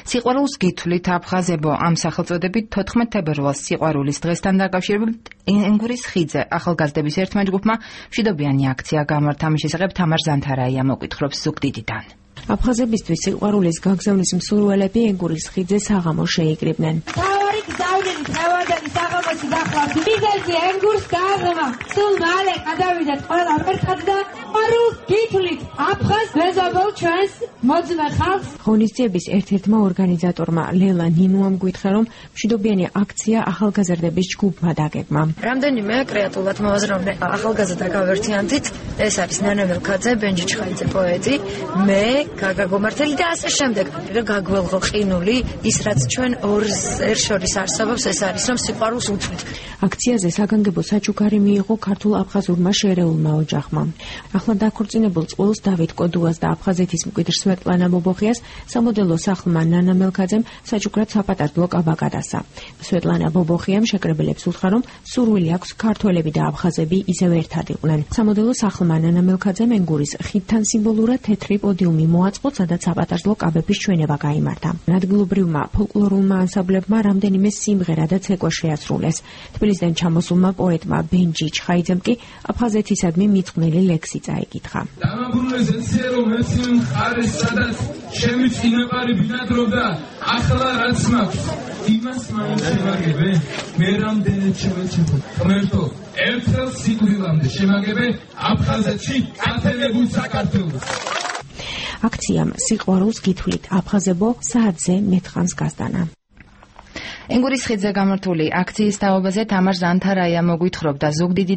სიყვარულს გითვლით აფხაზებო ამ სახელწოდებით 14 თებერვალს სიყვარულის დღესთან დაკავშირებით ენგურის ხიდზე ახალგაზრდების ერთმა ჯგუფმა მშვიდობიანი აქცია გამართა. ამის შესახებ თამარ ზანთარაია მოგვითხრობს ზუგდიდიდან. აფხაზებისთვის სიყვარულის გაგზავნის მსურველები ენგურის ხიდზე საღამოს შეიკრიბნენ. თავარი გზავნილი თავადანი საღამოში გახლავთ. მიზეზი ენგურს გააღრმა. სულ მალე გადავიდეთ ყველა ერთად და სიყვარულს გითვლით აფხაზ მეზობელ ჩვენს მოძმე ხალხს. ღონისძიების ერთ-ერთმა ორგანიზატორმა ლელა ნინუამ გითხრა, რომ მშვიდობიანი აქცია ახალგაზრდების ჯგუფმა დაგეგმა. რამდენიმე კრეატულად მოაზროვნე ახალგაზრდა გავერთიანთით. ეს არის ნანა მელქაძე, ბენჯი ჩხაიძე პოეტი, მე გაგა გომართელი და ასე შემდეგ. გაგველღო ყინული, ის რაც ჩვენ ორ შორის არსებობს, ეს არის რომ სიყვარულს უთვლით. აქციაზე საგანგებო საჩუქარი მიიღო ქართულ-აფხაზურმა შერეულმა ოჯახმა. ახლა დაქორწინებულ წყვილს დავით კოდუას და აფხაზეთის მკვიდრ სვეტლანა ბობოხიას სამოდელო სახლმა ნანა მელქაძემ საჩუქრად საპატარძლო კაბა გადასცა. სვეტლანა ბობოხიამ შეკრებილებს უთხრა, რომ სურვილი აქვს ქართველები და აფხაზები ისევ ერთად იყვნენ. სამოდელო სახლმა ნანა მელქაძემ ენგურის ხიდთან სიმბოლურად თეთრი პოდიუმი მოაწყო, სადაც საპატარძლო კაბების ჩვენება გაიმართა. ადგილობრივმა ფოლკლორულმა ანსამბლებმა რამდენიმე სიმღერა და ცეკვა შეასრულეს. თბილისიდან ჩამოსულმა პოეტმა ბენჯი ჩხაიძემ კი აფხაზეთისადმი მიწყვნილი ლექსი წაიკითხა. დამაბრუნეს ეცე რომ ეცი მხარეს სადაც ჩემი წინაპარი ბინადრობდა, ახლა რაც მაქვს იმას მაინც შემაგებე, მე რამდენად შევეცეფო ღმერთო, ერთხელ სიკვდილამდე შემაგებე აფხაზეთში ათელებულ საქართველოს. აქციამ სიყვარულს გითვლით აფხაზებო საათზე მეტხანს გასტანა. ენგურის ხიდზე გამართული აქციის თაობაზე თამარ ზანთარაია მოგვითხრობდა ზუგდიდი